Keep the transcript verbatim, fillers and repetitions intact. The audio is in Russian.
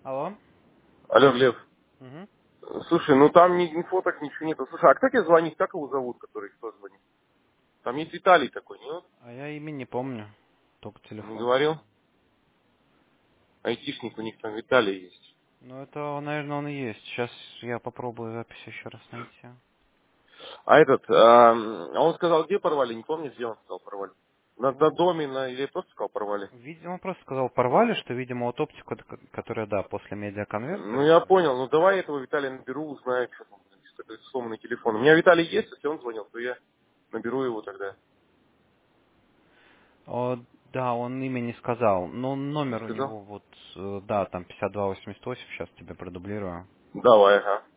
Алло? Алло, Глеб. Мгм. Слушай, ну там ни, ни фоток, ничего нету. Слушай, а кто тебе звонит? Как его зовут, который кто звонит? Там есть Виталий такой, нет? А я имя не помню. Только Не телефон говорил? помню. Айтишник у них там Виталий есть. Ну, это, наверное, он и есть. Сейчас я попробую запись еще раз найти. А этот, а, а он сказал, где порвали? Не помнишь, где он сказал порвали? На, на Ну, доме, на, или просто сказал порвали? видимо, просто сказал, порвали, что, видимо, вот оптику, ко- которая, да, после Ну, медиаконвертера. я понял. Ну, давай этого Виталия наберу, узнаю, что там, что это сломанный телефон. У меня Виталий есть, если он звонил, то я наберу его тогда. О, да, он имя не сказал. Но Не номер у сказал? него вот, э, да, там пятьдесят два восемьдесят восемь, сейчас тебе продублирую. Давай, ага.